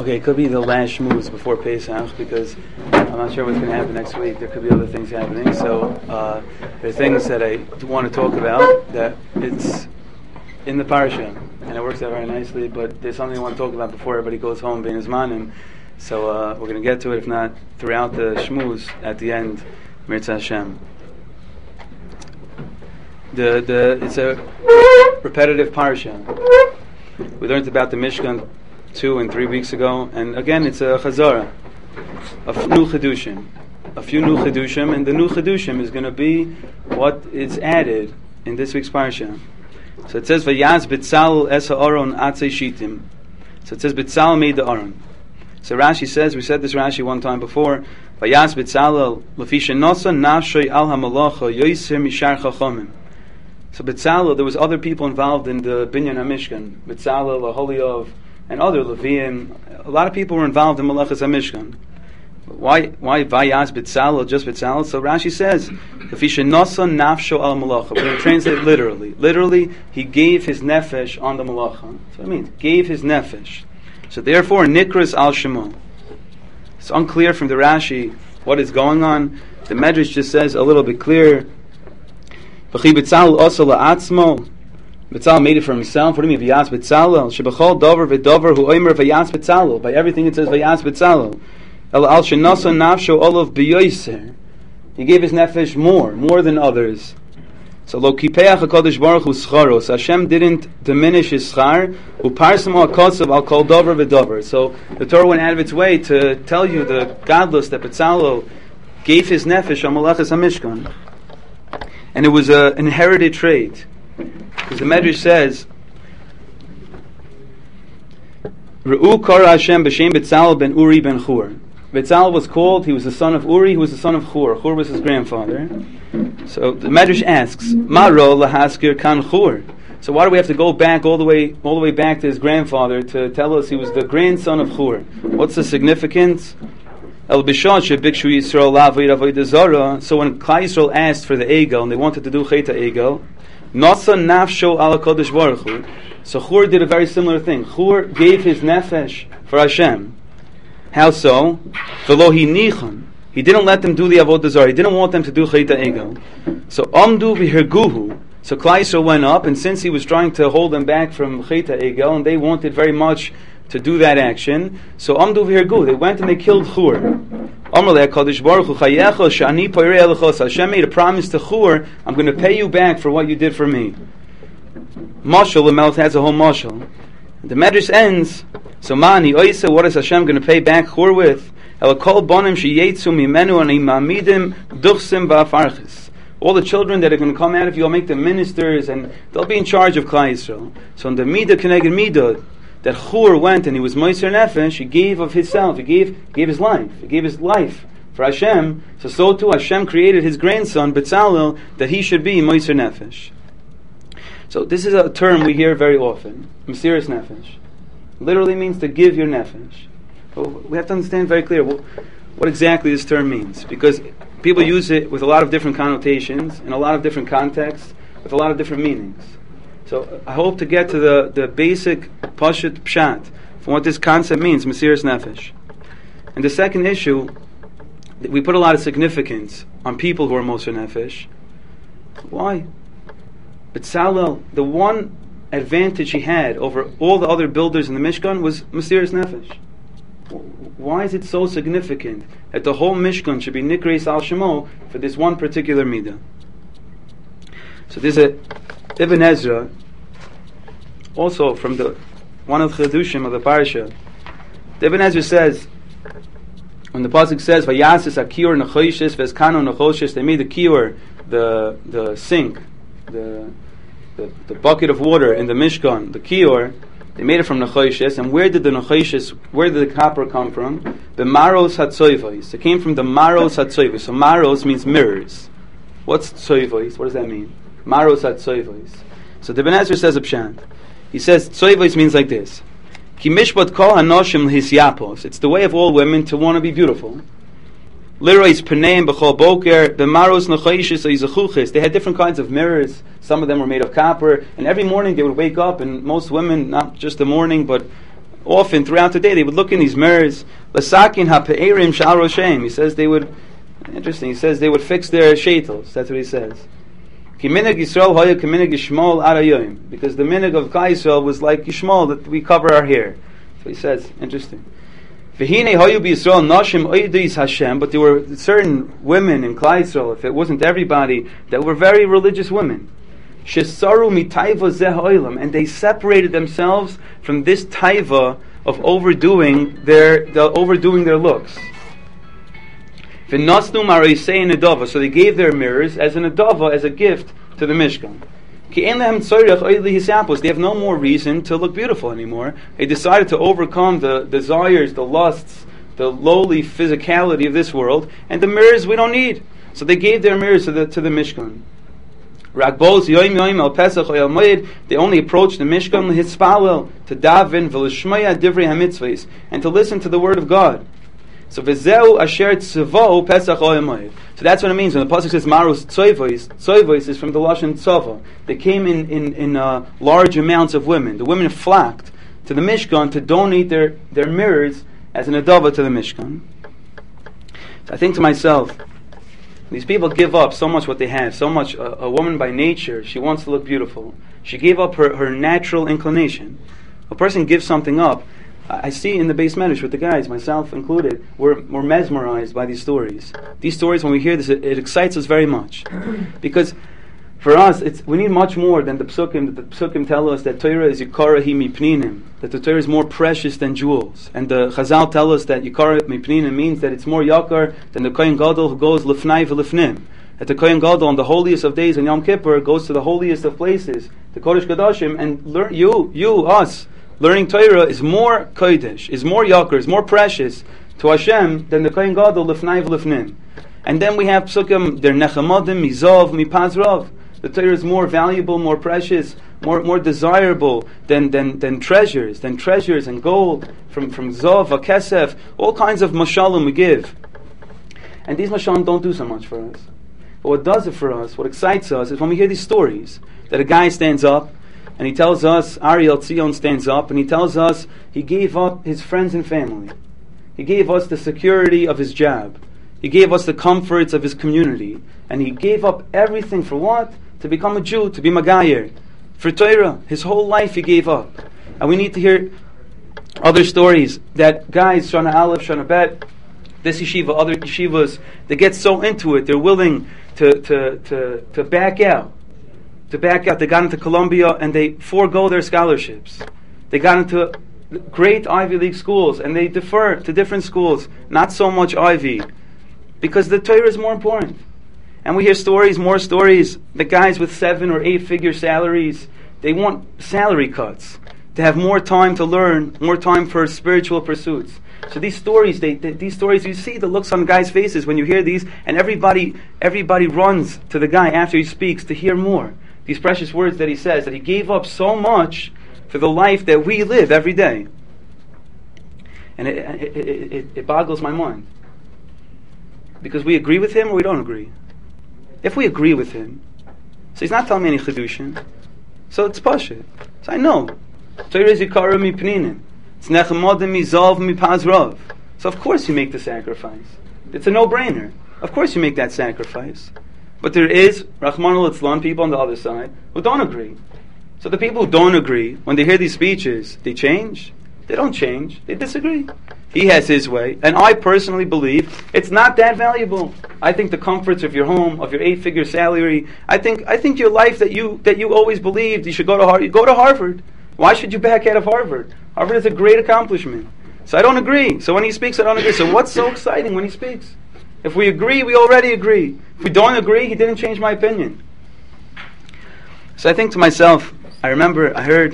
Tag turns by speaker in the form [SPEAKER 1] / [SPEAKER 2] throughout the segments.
[SPEAKER 1] Okay, it could be the last shmooze before Pesach because I'm not sure what's going to happen next week. There could be other things happening. So there are things that I want to talk about that it's in the parsha and it works out very nicely. But there's something I want to talk about before everybody goes home being Zmanim. So we're going to get to it, if not throughout the shmooze at the end. Mirza Hashem. It's a repetitive parsha. We learned about the Mishkan 2 and 3 weeks ago, and again it's a chazara of new chedushim, a few new chedushim, and the new chedushim is going to be what is added in this week's parsha. So it says Vayaz B'Tzalel es ha'aron atzei shitim. So it says B'Tzalel made the aron. So Rashi says, we said this Rashi one time before, Vayaz B'Tzalel lefisha nosa nafshoy al hamalacha yoyser mishar chachamim. So B'Tzalel, there was other people involved in the Binyan HaMishkan. B'Tzalel, Aholiov, and other Leviim. A lot of people were involved in Malachas HaMishkan. Why Vayaz B'Tzalel, just B'Tzalel? So Rashi says, Lefisha Nosa Nafsho Al Malacha. We're going to translate literally. Literally, he gave his nefesh on the Malacha. That's what it means. Gave his nefesh. So therefore, Nikras Al Shemo. It's unclear from the Rashi what is going on. The Medrash just says a little bit clear. V'chi B'Tzalel Osa La'atzmo. B'Tzalel made it for himself. What do you mean? V'yas B'Tzalel. Shebachol dover v'dover hu oimer v'yas B'Tzalel. By everything it says v'yas B'Tzalel. El al shenasa nafsho olav b'yoyser. He gave his nefesh more than others. So lo kipeach HaKadosh Baruch Hu scharo. So Hashem didn't diminish his schar. Uparsam ha'kosav al kol dover v'dover. So the Torah went out of its way to tell you the godless that B'Tzalel gave his nefesh on Malachas HaMishkan. And it was an inherited trait. Because the Medrash says, Re'u kara Hashem b'shem B'Tzalel ben Uri ben Chur. B'Tzalel was called, he was the son of Uri, who was the son of Chur. Chur was his grandfather. So the Medrash asks, Maro lahaskir kan Chur. So why do we have to go back all the way back to his grandfather to tell us he was the grandson of Chur? What's the significance? El Bishon shebikshu Yisrael la'avoid avodah zara. So when Klal Yisrael asked for the Egel, and they wanted to do Cheta Egel, Nasa nafsho ala Kodesh Baruch Hu. So Chur did a very similar thing. Chur gave his nefesh for Hashem. How so? V'lo hinichon. He didn't let them do the avodah zarah. He didn't want them to do Cheta Egel. So amdu v'herguhu. So Klal Yisrael went up, and since he was trying to hold them back from Cheta Egel, and they wanted very much to do that action, so amdu v'herguhu. They went and they killed Chur. Hashem made a promise to Chur, I'm going to pay you back for what you did for me. Mashal, the mouth has a whole mashal. The Medrash ends, so Mani Oisa, what is Hashem going to pay back Chur with? All the children that are going to come out of you, I'll make them ministers, and they'll be in charge of Klal Yisrael. So in the Midah Keneged Midah, that Chur went and he was Moiser Nefesh, he gave of himself, he gave his life. He gave his life for Hashem. So too Hashem created his grandson, B'Tzalel, that he should be Moiser Nefesh. So this is a term we hear very often, Mesiras Nefesh. Literally means to give your Nefesh. But we have to understand very clear what exactly this term means. Because people use it with a lot of different connotations, in a lot of different contexts, with a lot of different meanings. So I hope to get to the basic Pashut Pshat from what this concept means, Mesiras Nefesh. And the second issue, we put a lot of significance on people who are Moser Nefesh. Why? B'Tzalel, the one advantage he had over all the other builders in the Mishkan was Mesiras Nefesh. Why is it so significant that the whole Mishkan should be Nikreis Al Shemo for this one particular Midah? So there's a Ibn Ezra, also from one of the Chedushim of the Parasha. Ibn Ezra says, when the pasuk says, "Vayasis akior nechoshes v'eskano nechoshes," they made the kior, the sink, the bucket of water in the Mishkan, the kior. They made it from nechoshes, and where did the copper come from? The maros hatzoivos. It came from the maros hatzoivos. So maros means mirrors. What's tzoivos? What does that mean? Maros hatzoivos. So the Ibn Ezra says a pshat. He says tzoivos means like this: Ki mishpat kol hanoshim hisyapos. It's the way of all women to want to be beautiful. Lirois Paneim B'chol Boker, B'maros Nechayishis Yizachuchis. They had different kinds of mirrors. Some of them were made of copper, and every morning they would wake up, and most women, not just the morning, but often throughout the day, they would look in these mirrors. Lasakin ha'pe'erim shal roshem. He says they would, interesting, he says they would fix their shaitels. That's what he says. Ki minig Yisrael hoya ki minig Yishmol ad hayoim. Because the minig of Klal Yisrael was like Yishmol, that we cover our hair. So he says, interesting. V'hinei hoyu b'Yisrael nashim oidis Hashem. But there were certain women in Klal Yisrael, if it wasn't everybody, that were very religious women. Shesaru mitaiva zeh ha'olam. And they separated themselves from this taiva of overdoing their looks. V'nasnu maraisei nedava. So they gave their mirrors as an nedava, as a gift to the Mishkan. They have no more reason to look beautiful anymore. They decided to overcome the desires, the lusts, the lowly physicality of this world, and the mirrors we don't need. So they gave their mirrors to the Mishkan. They only approached the Mishkan to daven and to listen to the word of God. So v'zeu asher tzavo Pesach Oyamoid. So that's what it means when the pasuk says Marus Tzoivois. Tzoivois is from the lashon tzava. They came in large amounts of women. The women flocked to the Mishkan to donate their mirrors as an adava to the Mishkan. So I think to myself, these people give up so much what they have, so much. A woman by nature, she wants to look beautiful. She gave up her natural inclination. A person gives something up. I see in the base medrash with the guys, myself included, we're mesmerized by these stories. These stories, when we hear this, it excites us very much. Because for us, we need much more than the psukim. The psukim tell us that Torah is yikara hi mipninim, that the Torah is more precious than jewels. And the Chazal tell us that yikara mipninim means that it's more yakar than the Kohen Gadol who goes lifnai v'lifnim. That the Kohen Gadol on the holiest of days in Yom Kippur goes to the holiest of places, the Kodesh Kodashim, and us, learning Torah is more kodesh, is more yakar, is more precious to Hashem than the Kohen Gadol lifnai v'lifnim. And then we have psukim, der nechamadim mizov mipazrav. The Torah is more valuable, more precious, more desirable than treasures and gold from zov, kesef, all kinds of mashalim we give. And these mashalim don't do so much for us. But what does it for us, what excites us, is when we hear these stories that a guy stands up and he tells us, Ariel Tzion stands up, and he tells us he gave up his friends and family. He gave us the security of his job. He gave us the comforts of his community. And he gave up everything for what? To become a Jew, to be Magayer. For Torah, his whole life he gave up. And we need to hear other stories that guys, Shana Aleph, Shana Bet, this yeshiva, other yeshivas, they get so into it, they're willing to back out. They got into Columbia and they forego their scholarships. They got into great Ivy League schools and they defer to different schools, not so much Ivy, because the Torah is more important. And we hear more stories, the guys with 7 or 8 figure salaries, they want salary cuts to have more time to learn, more time for spiritual pursuits. So these stories, these stories, you see the looks on guys' faces when you hear these, and everybody runs to the guy after he speaks to hear more. These precious words that he says, that he gave up so much for the life that we live every day. And it boggles my mind. Because we agree with him or we don't agree. If we agree with him, so he's not telling me any chidushin, so it's pashut. So I know. Torah is yikara mipninim. It's nechamadim mizalv mipazrav. So of course you make the sacrifice. It's a no-brainer. Of course you make that sacrifice. But there is, Rahman al-Itzlan, people on the other side who don't agree. So the people who don't agree, when they hear these speeches, they change? They don't change. They disagree. He has his way. And I personally believe it's not that valuable. I think the comforts of your home, of your 8-figure salary, I think your life that you always believed you should go to Harvard. You go to Harvard. Why should you back out of Harvard? Harvard is a great accomplishment. So I don't agree. So when he speaks, I don't agree. So what's so exciting when he speaks? If we agree, we already agree. If we don't agree, he didn't change my opinion. So I think to myself, I heard,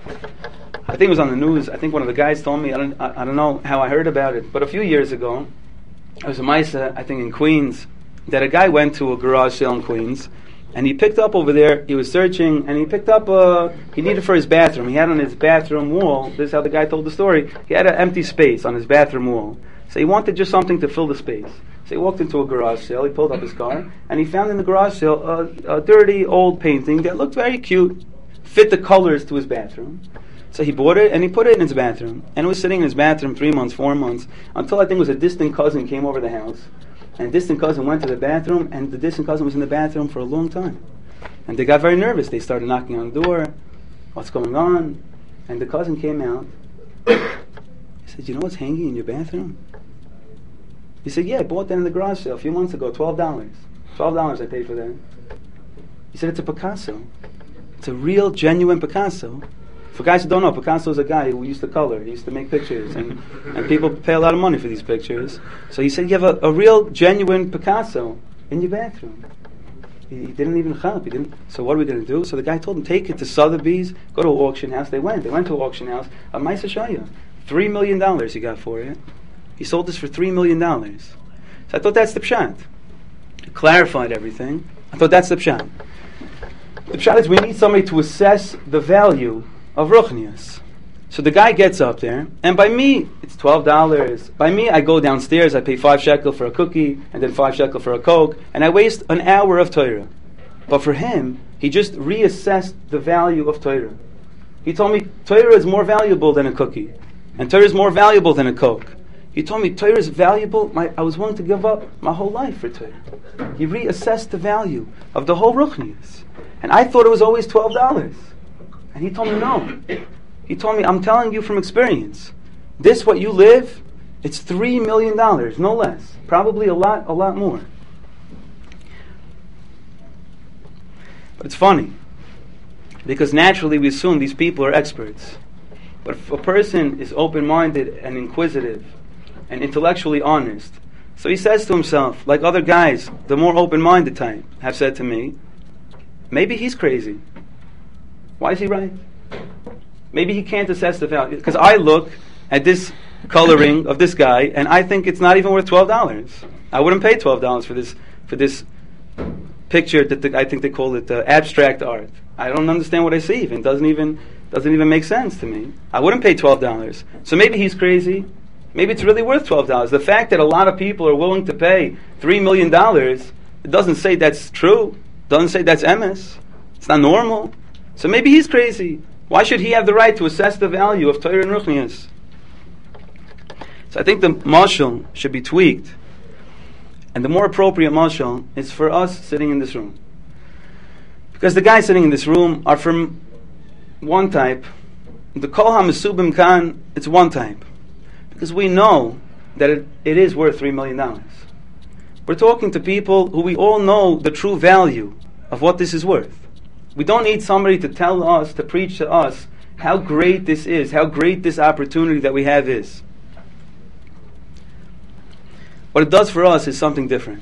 [SPEAKER 1] I think it was on the news, I think one of the guys told me, I don't know how I heard about it, but a few years ago, there was a Maisa, I think in Queens, that a guy went to a garage sale in Queens, and he picked up over there, he was searching, and he picked up, he needed for his bathroom. He had on his bathroom wall, this is how the guy told the story, he had an empty space on his bathroom wall. So he wanted just something to fill the space. So he walked into a garage sale, he pulled up his car, and he found in the garage sale a dirty old painting that looked very cute, fit the colors to his bathroom. So he bought it and he put it in his bathroom. And it was sitting in his bathroom 3 months, 4 months, until I think it was a distant cousin came over the house. And distant cousin went to the bathroom, and the distant cousin was in the bathroom for a long time. And they got very nervous. They started knocking on the door. What's going on? And the cousin came out. He said, you know what's hanging in your bathroom? He said, yeah, I bought that in the garage sale a few months ago, $12. $12 I paid for that. He said, it's a Picasso. It's a real, genuine Picasso. For guys who don't know, Picasso is a guy who used to color. He used to make pictures, and people pay a lot of money for these pictures. So he said, you have a real, genuine Picasso in your bathroom. He didn't even help. So what are we going to do? So the guy told him, take it to Sotheby's, go to an auction house. They went to an auction house. A Maisa Shaya. $3 million he got for it. He sold this for $3 million. So I thought that's the pshat. It clarified everything. I thought that's the pshat. The pshat is we need somebody to assess the value of Ruchnius. So the guy gets up there, and by me, it's $12. By me, I go downstairs, I pay 5 shekel for a cookie, and then 5 shekel for a Coke, and I waste an hour of Torah. But for him, he just reassessed the value of Torah. He told me, Torah is more valuable than a cookie, and Torah is more valuable than a Coke. He told me, Torah is valuable, I was willing to give up my whole life for Torah. He reassessed the value of the whole Ruchnius. And I thought it was always $12. And he told me, no. He told me, I'm telling you from experience, this, what you live, it's $3 million, no less. Probably a lot more. But it's funny, because naturally we assume these people are experts. But if a person is open-minded and inquisitive and intellectually honest, so he says to himself, like other guys, the more open-minded type, have said to me, maybe he's crazy. Why is he right? Maybe he can't assess the value. Because I look at this coloring of this guy, and I think it's not even worth $12. I wouldn't pay $12 for this picture that I think they call it abstract art. I don't understand what I see. Even doesn't even make sense to me. I wouldn't pay $12. So maybe he's crazy. Maybe it's really worth $12. The fact that a lot of people are willing to pay $3 million, it doesn't say that's true. It doesn't say that's emes. It's not normal. So maybe he's crazy. Why should he have the right to assess the value of Torah and Ruchnius? So I think the mashal should be tweaked. And the more appropriate mashal is for us sitting in this room. Because the guys sitting in this room are from one type. The Kol HaMesubim Kan, it's one type. Because we know that it is worth $3 million. We're talking to people who we all know the true value of what this is worth. We don't need somebody to tell us, to preach to us, how great this is, how great this opportunity that we have is. What it does for us is something different.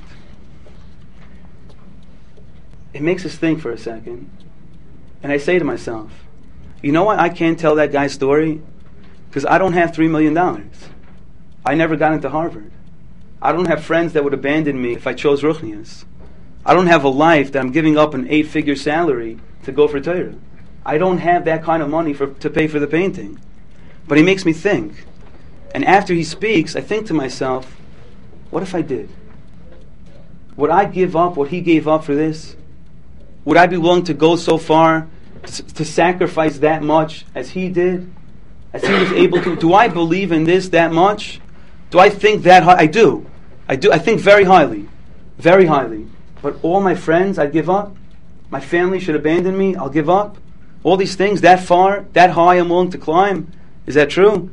[SPEAKER 1] It makes us think for a second. And I say to myself, you know why I can't tell that guy's story? Because I don't have $3 million. I never got into Harvard. I don't have friends that would abandon me if I chose Ruchnius. I don't have a life that I'm giving up an 8-figure salary to go for Torah. I don't have that kind of money to pay for the painting. But he makes me think. And after he speaks, I think to myself, what if I did? Would I give up what he gave up for this? Would I be willing to go so far to sacrifice that much as he did? As he was able to? Do I believe in this that much? Do I think that high? I do. I think very highly. Very highly. But all my friends, I'd give up. My family should abandon me. I'll give up. All these things, that far, that high I'm willing to climb. Is that true?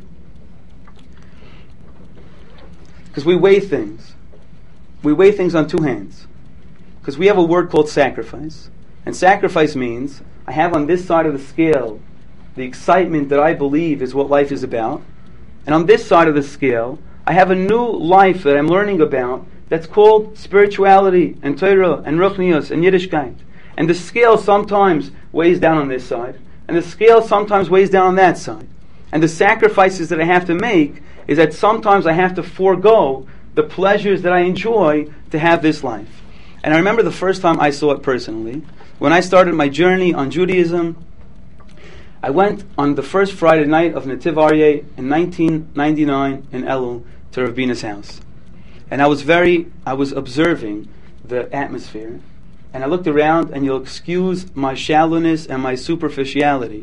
[SPEAKER 1] Because we weigh things. We weigh things on two hands. Because we have a word called sacrifice. And sacrifice means I have on this side of the scale the excitement that I believe is what life is about. And on this side of the scale, I have a new life that I'm learning about that's called spirituality and Torah and Ruchnius and Yiddishkeit. And the scale sometimes weighs down on this side, and the scale sometimes weighs down on that side. And the sacrifices that I have to make is that sometimes I have to forego the pleasures that I enjoy to have this life. And I remember the first time I saw it personally. When I started my journey on Judaism, I went on the first Friday night of Netiv Aryeh in 1999 in Elul to Rav Bina's house. And I was observing the atmosphere, and I looked around, and you'll excuse my shallowness and my superficiality,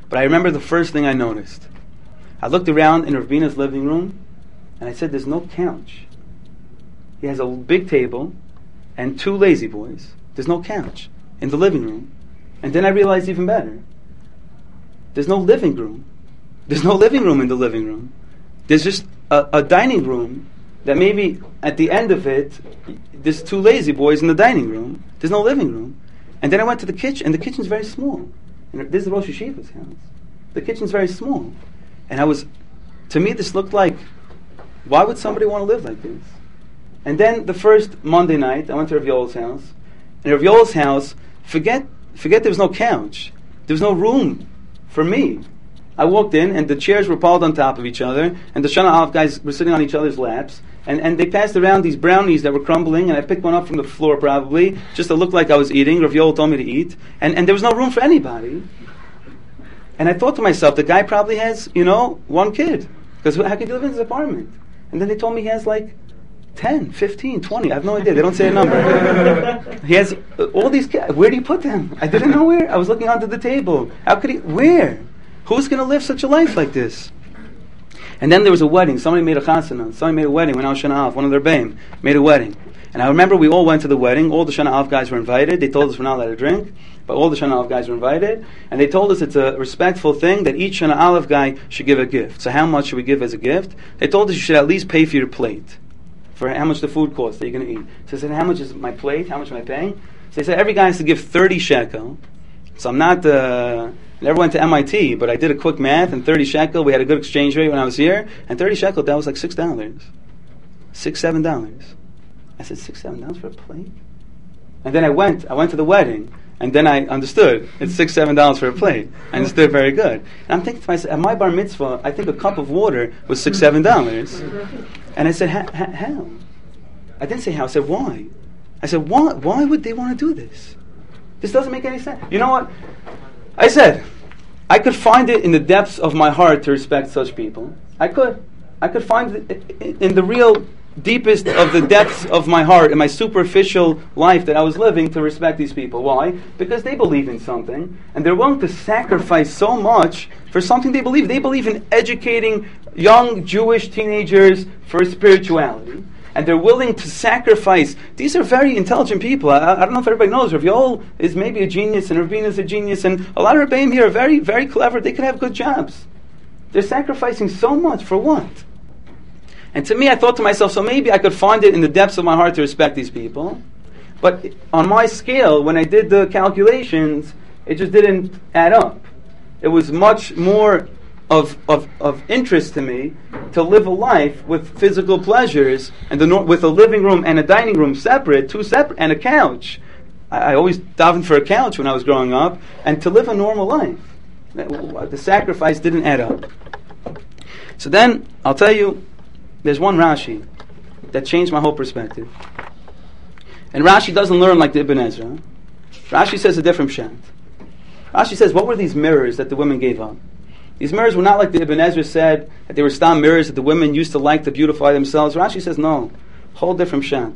[SPEAKER 1] But I remember the first thing I noticed. I looked around in Ravina's living room, and I said, there's no couch. He has a big table and 2 lazy boys. There's no couch in the living room. And then I realized even better. There's no living room. There's no living room in the living room. There's just a dining room that maybe at the end of it, there's 2 lazy boys in the dining room. There's no living room. And then I went to the kitchen, and the kitchen's very small. And this is Rosh Yeshiva's house. The kitchen's very small. And to me this looked like, why would somebody want to live like this? And then the first Monday night, I went to Rav Yoel's house. In Rav Yoel's house, forget there was no couch. There was no room for me. I walked in, and the chairs were piled on top of each other, and the Shana Aleph guys were sitting on each other's laps, and they passed around these brownies that were crumbling, and I picked one up from the floor probably, just to look like I was eating. Rav Yoel told me to eat, and there was no room for anybody. And I thought to myself, the guy probably has, 1 kid, because how could he live in his apartment? And then they told me he has like 10, 15, 20, I have no idea, they don't say a number. He has all these kids. Where do you put them? I didn't know where. I was looking under the table. How could he, where? Who's going to live such a life like this? And then there was a wedding. Somebody made a chasana. Somebody made a wedding when I was Shana Aleph. One of their Baim made a wedding. And I remember we all went to the wedding. All the Shana Aleph guys were invited. They told us we're not allowed to drink, but all the Shana Aleph guys were invited. And they told us it's a respectful thing that each Shana Aleph guy should give a gift. So how much should we give as a gift? They told us you should at least pay for your plate, for how much the food costs that you're going to eat. So I said, how much is my plate? How much am I paying? So they said, every guy has to give 30 shekel. So I'm not... I never went to MIT, but I did a quick math, and 30 shekel, we had a good exchange rate when I was here, and 30 shekel, that was like $6. $6, $7. I said, $6, $7 for a plate? And then I went to the wedding, and then I understood, it's $6, $7 for a plate. I understood very good. And I'm thinking to myself, at my bar mitzvah, I think a cup of water was $6, $7. And I said, how? I didn't say how, I said, why? I said, why would they want to do this? This doesn't make any sense. You know what? I said, I could find it in the depths of my heart to respect such people. I could find it in the real deepest of the depths of my heart, in my superficial life that I was living, to respect these people. Why? Because they believe in something, and they're willing to sacrifice so much for something they believe. They believe in educating young Jewish teenagers for spirituality. And they're willing to sacrifice. These are very intelligent people. I don't know if everybody knows. Rav Yoel is maybe a genius, and Ravina is a genius, and a lot of Rebbeim here are very, very clever. They could have good jobs. They're sacrificing so much for what? And to me, I thought to myself, so maybe I could find it in the depths of my heart to respect these people. But on my scale, when I did the calculations, it just didn't add up. It was much more of interest to me to live a life with physical pleasures and with a living room and a dining room separate, 2 separate, and a couch. I always davened for a couch when I was growing up, and to live a normal life. The sacrifice didn't add up. So then, I'll tell you, there's one Rashi that changed my whole perspective. And Rashi doesn't learn like the Ibn Ezra. Rashi says a different pshat. Rashi says, what were these mirrors that the women gave up? These mirrors were not like the Ibn Ezra said, that they were stam mirrors that the women used to like to beautify themselves. Rashi says, no. Whole different pshat.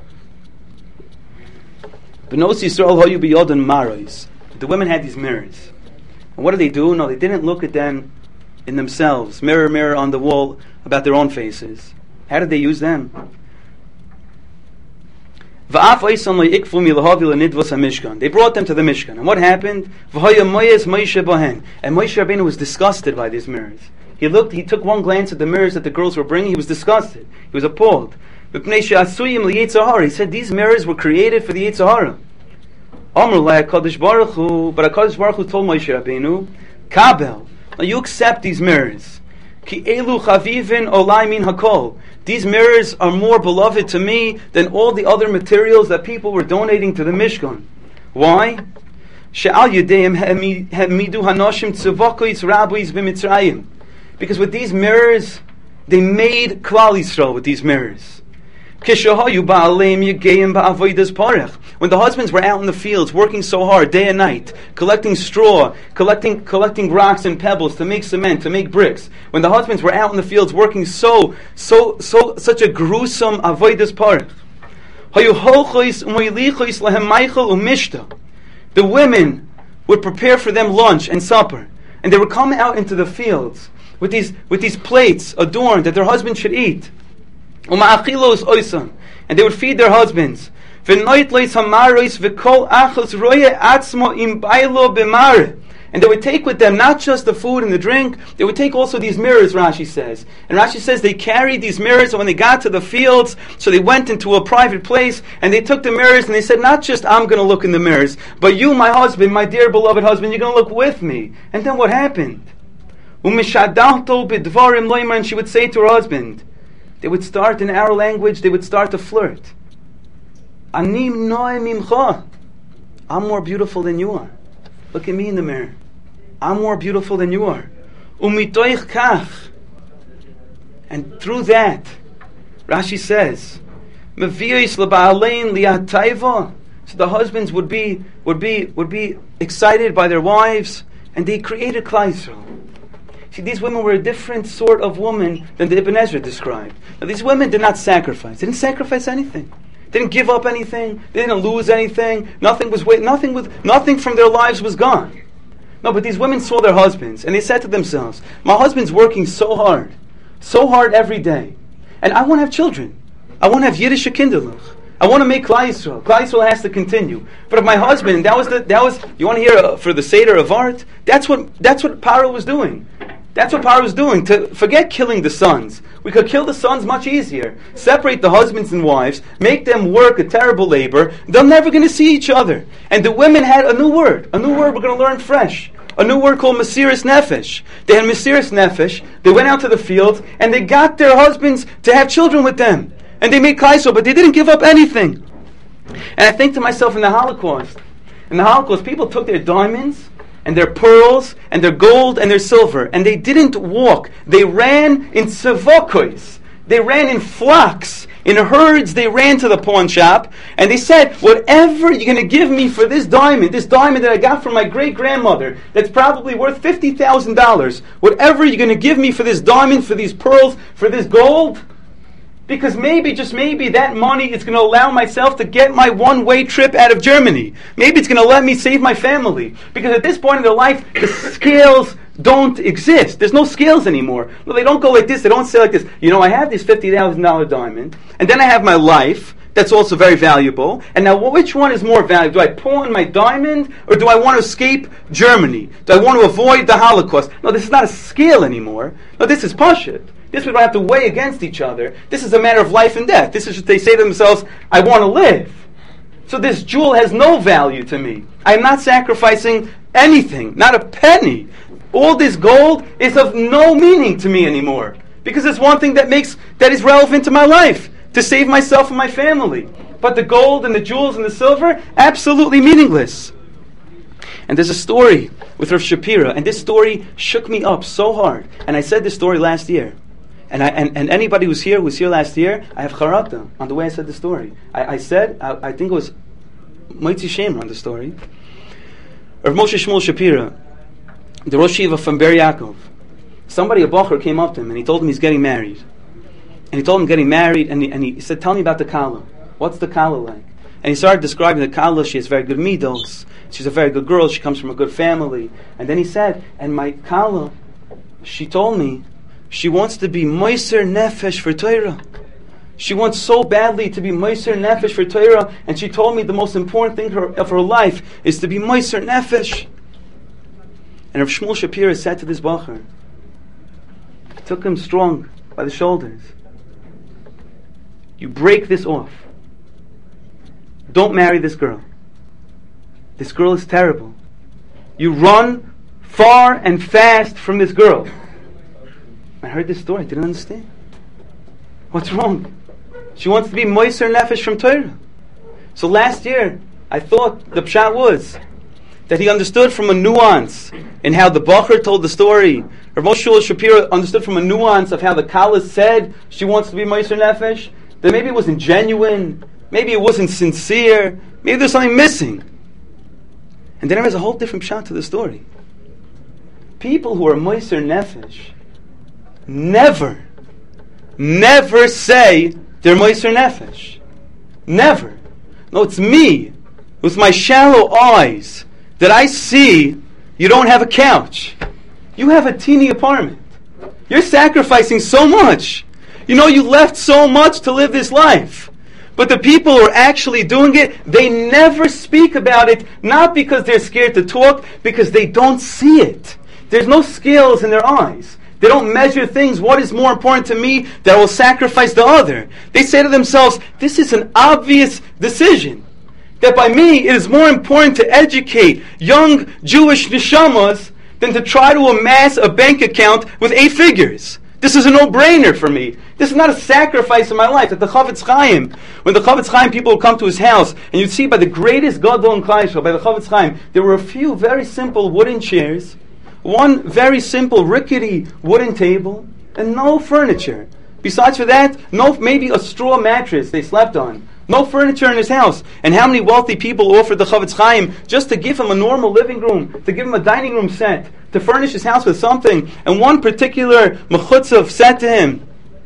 [SPEAKER 1] B'nos Yisrael hoyu b'yodin maros. The women had these mirrors. And what did they do? No, they didn't look at them in themselves. Mirror, mirror on the wall about their own faces. How did they use them? They brought them to the Mishkan. And what happened? And Moshe Rabbeinu was disgusted by these mirrors. He took one glance at the mirrors that the girls were bringing. He was disgusted. He was appalled. He said these mirrors were created for the Yetzer Hara. But HaKadosh Baruch Hu told Moshe Rabbeinu, Kabel, now you accept these mirrors. Ki elu chavivin olai min hakol. These mirrors are more beloved to me than all the other materials that people were donating to the Mishkan. Why? She'al yedeim hemidu hanoshim tzevakois rabuis b'mitzrayim. Because with these mirrors, they made Klal Yisrael with these mirrors. When the husbands were out in the fields working so hard day and night, collecting straw, collecting rocks and pebbles to make cement, to make bricks. When the husbands were out in the fields working such a gruesome avodas parach. The women would prepare for them lunch and supper. And they would come out into the fields with these plates adorned that their husband should eat. And they would feed their husbands. And they would take with them not just the food and the drink, they would take also these mirrors, Rashi says. And Rashi says they carried these mirrors, and when they got to the fields, so they went into a private place, and they took the mirrors, and they said, not just I'm going to look in the mirrors, but you, my husband, my dear beloved husband, you're going to look with me. And then what happened? And she would say to her husband, they would start in our language, they would start to flirt. I'm more beautiful than you are. Look at me in the mirror. I'm more beautiful than you are. And through that, Rashi says, so the husbands would be excited by their wives, and they created Klal Yisrael. See, these women were a different sort of woman than the Ibn Ezra described. Now, these women did not sacrifice. They didn't sacrifice anything. They didn't give up anything. They didn't lose anything. Nothing from their lives was gone. No, but these women saw their husbands, and they said to themselves, my husband's working so hard every day, and I want to have children. I want to have Yiddish kinderlich. I want to make Klal Yisrael. Klal Yisrael has to continue. But if my husband, that was you want to hear for the Seder of art? That's what Paro was doing. That's what Paro was doing. To forget killing the sons. We could kill the sons much easier. Separate the husbands and wives, make them work a terrible labor. They're never going to see each other. And the women had a new word we're going to learn fresh. A new word called Mesiras Nefesh. They had Mesiras Nefesh. They went out to the fields, and they got their husbands to have children with them. And they made Klal Yisrael, but they didn't give up anything. And I think to myself, in the Holocaust, people took their diamonds and their pearls and their gold and their silver, and they didn't walk. They ran in tzavokos. They ran in flocks, in herds. They ran to the pawn shop, and they said, whatever you're going to give me for this diamond that I got from my great-grandmother, that's probably worth $50,000, whatever you're going to give me for this diamond, for these pearls, for this gold, because maybe, just maybe, that money is going to allow myself to get my one-way trip out of Germany. Maybe it's going to let me save my family. Because at this point in their life, the scales don't exist. There's no scales anymore. No, they don't go like this. They don't say like this. I have this $50,000 diamond, and then I have my life. That's also very valuable. And now, which one is more valuable? Do I pawn my diamond, or do I want to escape Germany? Do I want to avoid the Holocaust? No, this is not a scale anymore. No, this is Pashut. This we don't have to weigh against each other. This is a matter of life and death. This is what they say to themselves, I want to live. So this jewel has no value to me. I am not sacrificing anything, not a penny. All this gold is of no meaning to me anymore. Because it's one thing that is relevant to my life, to save myself and my family. But the gold and the jewels and the silver, absolutely meaningless. And there's a story with Rav Shapira, and this story shook me up so hard. And I said this story last year. And anybody who was here last year, I have charata on the way I said the story. I think it was Moitzi Shemer on the story. Rav Moshe Shmuel Shapira, the Rosh Yeshiva from Ber Yaakov. Somebody, a bacher, came up to him and he told him he's getting married. And he told him getting married, and he said, tell me about the Kala. What's the Kala like? And he started describing the Kala. She has very good midos. She's a very good girl. She comes from a good family. And then he said, and my Kala, she told me, she wants to be Moiser Nefesh for Torah. She wants so badly to be Moiser Nefesh for Torah, and she told me the most important thing of her life is to be Moiser Nefesh. And Rav Shmuel Shapira said to this bacher, took him strong by the shoulders, you break this off. Don't marry this girl. This girl is terrible. You run far and fast from this girl. I heard this story, I didn't understand. What's wrong? She wants to be Moiser Nefesh from Torah. So last year, I thought the pshat was that he understood from a nuance in how the bacher told the story. Rav Moshe Shapira understood from a nuance of how the Kala said she wants to be Moiser Nefesh, that maybe it wasn't genuine, maybe it wasn't sincere, maybe there's something missing. And then there is a whole different pshat to the story. People who are Moiser Nefesh never say they're Moiser Nefesh. Never. No, it's me, with my shallow eyes, that I see you don't have a couch. You have a teeny apartment. You're sacrificing so much. You know, you left so much to live this life. But the people who are actually doing it, they never speak about it, not because they're scared to talk, because they don't see it. There's no scales in their eyes. They don't measure things. What is more important to me that I will sacrifice the other? They say to themselves, this is an obvious decision. That by me, it is more important to educate young Jewish neshamas than to try to amass a bank account with 8 figures. This is a no-brainer for me. This is not a sacrifice in my life. At the Chavetz Chaim, when the Chavetz Chaim people would come to his house, and you'd see by the greatest Gadol in Klal Yisrael, by the Chavetz Chaim, there were a few very simple wooden chairs, one very simple rickety wooden table, and no furniture. Besides for that, maybe a straw mattress they slept on. No furniture in his house. And how many wealthy people offered the Chavetz Chaim just to give him a normal living room, to give him a dining room set, to furnish his house with something. And one particular Mechutzav said to him,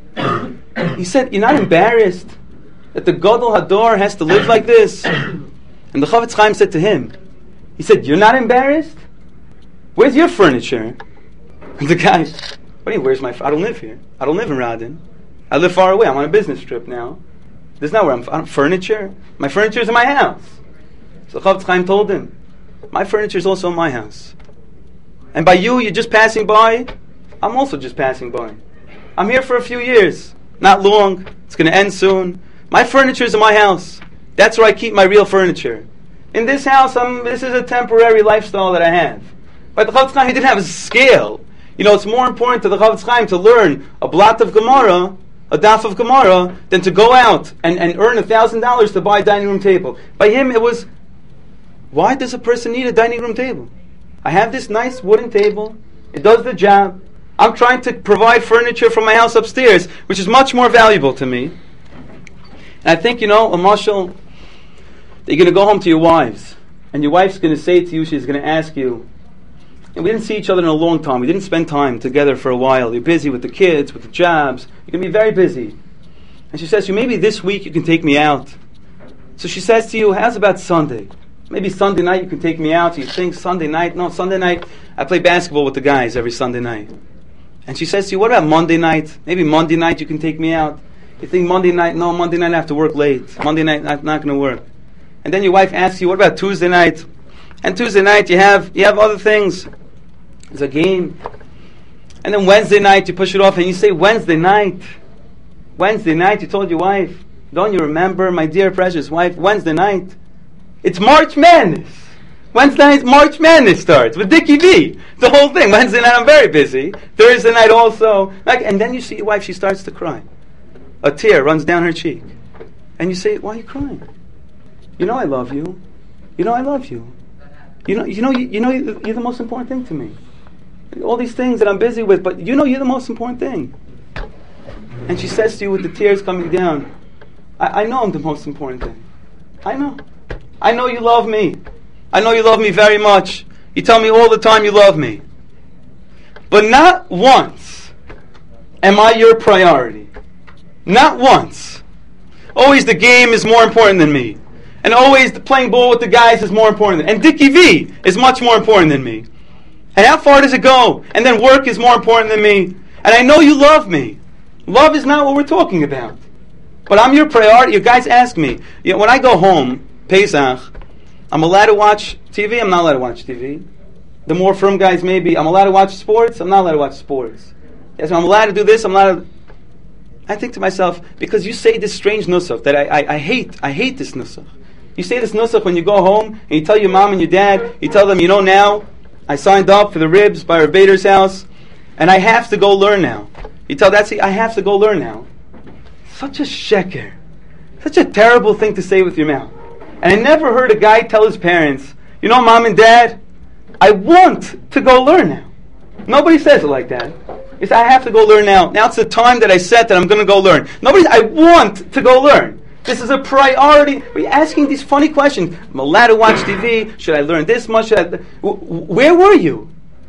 [SPEAKER 1] he said, you're not embarrassed that the Gadol Hador has to live like this? And the Chavetz Chaim said to him, he said, you're not embarrassed? Where's your furniture? And the guy, where's my I don't live here. I don't live in Radin. I live far away. I'm on a business trip now. This is not where I'm furniture. My furniture is in my house. So Chavetz Chaim told him, my furniture is also in my house. And by you're just passing by, I'm also just passing by. I'm here for a few years. Not long. It's going to end soon. My furniture is in my house. That's where I keep my real furniture. In this house, this is a temporary lifestyle that I have. But the Chavetz Chaim, he didn't have a scale. You know, it's more important to the Chavetz Chaim to learn a blot of Gemara, a daf of Gemara, than to go out and earn $1,000 to buy a dining room table. By him, it was, why does a person need a dining room table? I have this nice wooden table. It does the job. I'm trying to provide furniture from my house upstairs, which is much more valuable to me. And I think, you know, a mashal, that you're going to go home to your wives, and your wife's going to say to you, she's going to ask you, and we didn't see each other in a long time. We didn't spend time together for a while. You're busy with the kids, with the jobs. You're going to be very busy. And she says to you, maybe this week you can take me out. So she says to you, how's about Sunday? Maybe Sunday night you can take me out. So you think Sunday night? No, Sunday night I play basketball with the guys every Sunday night. And she says to you, what about Monday night? Maybe Monday night you can take me out. You think Monday night? No, Monday night I have to work late. Monday night I'm not going to work. And then your wife asks you, what about Tuesday night? And Tuesday night you have other things. There's a game. And then Wednesday night you push it off and you say, Wednesday night, you told your wife, don't you remember, my dear precious wife, Wednesday night? It's March Madness. Wednesday night, March Madness starts with Dickie V. The whole thing. Wednesday night I'm very busy. Thursday night also. And then you see your wife, she starts to cry. A tear runs down her cheek. And you say, why are you crying? You know I love you. You know I love you. You know you're the most important thing to me. All these things that I'm busy with, but you know you're the most important thing. And she says to you with the tears coming down, I know I'm the most important thing. I know you love me. I know you love me very much. You tell me all the time you love me. But not once am I your priority. Not once. Always the game is more important than me. And always playing ball with the guys is more important. And Dickie V is much more important than me. And how far does it go? And then work is more important than me. And I know you love me. Love is not what we're talking about. But I'm your priority. You guys ask me. You know, when I go home, Pesach, I'm allowed to watch TV? I'm not allowed to watch TV. The more firm guys maybe, I'm allowed to watch sports? I'm not allowed to watch sports. Yes, I'm allowed to do this, I'm allowed to... I think to myself, because you say this strange nusach that I hate this nusach. You say this nusach when you go home and you tell your mom and your dad, you tell them, you know now, I signed up for the ribs by our Bader's house, and I have to go learn now. You tell that, I have to go learn now. Such a sheker. Such a terrible thing to say with your mouth. And I never heard a guy tell his parents, you know, mom and dad, I want to go learn now. Nobody says it like that. He says, I have to go learn now. Now it's the time that I set that I'm going to go learn. Nobody says, I want to go learn. This is a priority. We're asking these funny questions. I'm allowed to watch TV. Should I learn this much? Where were you?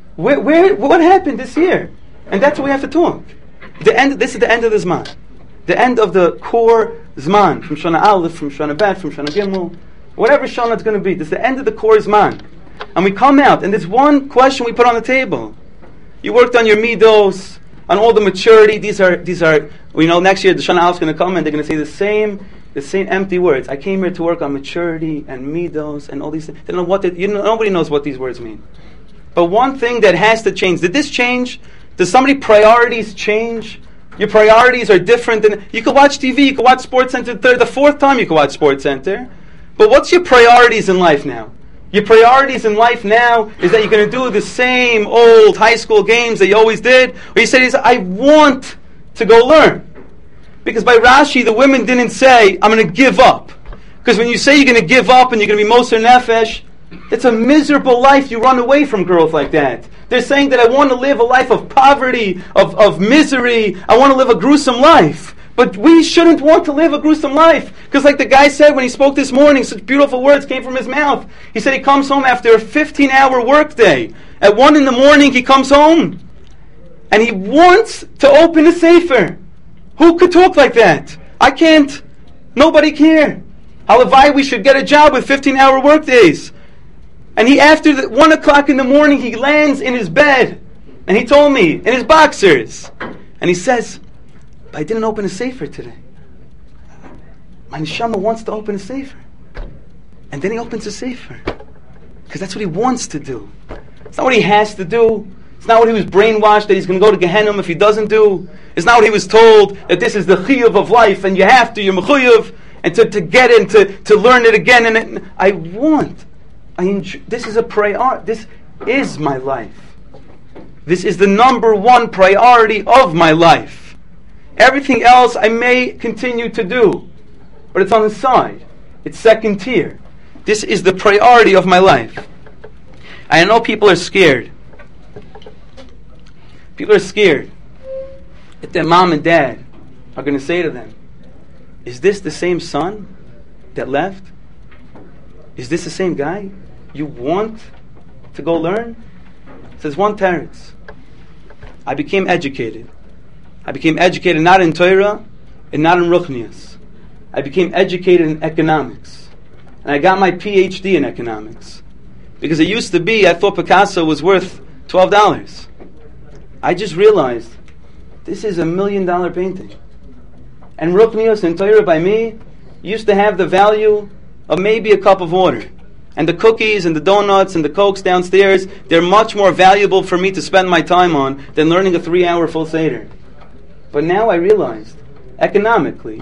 [SPEAKER 1] What happened this year? And that's what we have to talk. This is the end of the Zman. The end of the core Zman. From Shana Aleph, from Shana Bet, from Shana Gimel. Whatever Shana it's going to be. This is the end of the core Zman. And we come out, and there's one question we put on the table. You worked on your midos, on all the maturity. These are. We know next year the Shana Al's going to come and they're going to say the same empty words. I came here to work on maturity and midos and all these things. They don't know what nobody knows what these words mean. But one thing that has to change. Did this change? Does somebody's priorities change? Your priorities are different than... You could watch TV, you could watch Sports Center the fourth time you could watch Sports Center. But what's your priorities in life now? Your priorities in life now is that you're going to do the same old high school games that you always did? Or you say, I want to go learn. Because by Rashi, the women didn't say, I'm going to give up. Because when you say you're going to give up and you're going to be Moser Nefesh, it's a miserable life. You run away from girls like that. They're saying that I want to live a life of poverty, of misery. I want to live a gruesome life. But we shouldn't want to live a gruesome life. Because like the guy said when he spoke this morning, such beautiful words came from his mouth. He said he comes home after a 15-hour workday. At 1 a.m, he comes home. And he wants to open a sefer. Who could talk like that? I can't. Nobody can. Halavai, we should get a job with 15-hour workdays. And after 1 o'clock in the morning, he lands in his bed. And he told me, in his boxers. And he says, I didn't open a sefer today. My neshama wants to open a sefer. And then he opens a sefer. Because that's what he wants to do. It's not what he has to do. It's not what he was brainwashed that he's going to go to Gehenna if he doesn't do. It's not what he was told that this is the chiyuv of life and you have to, you're mechuyev. And to get in, to learn it again. And I want... this is a priority. This is my life. This is the number one priority of my life. Everything else I may continue to do, but it's on the side. It's second tier. This is the priority of my life. I know people are scared. People are scared that their mom and dad are going to say to them, is this the same son that left? Is this the same guy? You want to go learn? Says one teretz. I became educated. I became educated not in Torah and not in Ruchnius. I became educated in economics. And I got my PhD in economics. Because it used to be, I thought Picasso was worth $12. I just realized, this is $1 million painting. And Ruchnius and Torah by me used to have the value of maybe a cup of water. And the cookies and the donuts and the cokes downstairs, they're much more valuable for me to spend my time on than learning a 3-hour full Seder. But now I realized, economically,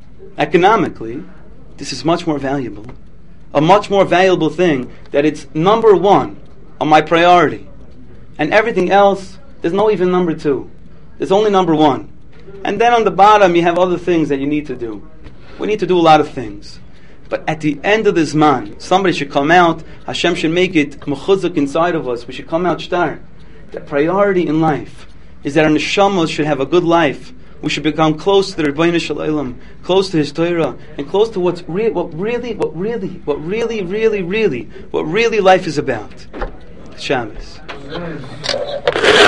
[SPEAKER 1] this is much more valuable. A much more valuable thing, that it's number one on my priority. And everything else, there's no even number two. There's only number one. And then on the bottom, you have other things that you need to do. We need to do a lot of things. But at the end of this man, somebody should come out, Hashem should make it mechuzak inside of us. We should come out shtar. The priority in life is that our neshamos should have a good life. We should become close to the Rebbeinu Shalom, close to His Torah, and close to what really life is about. Shabbos.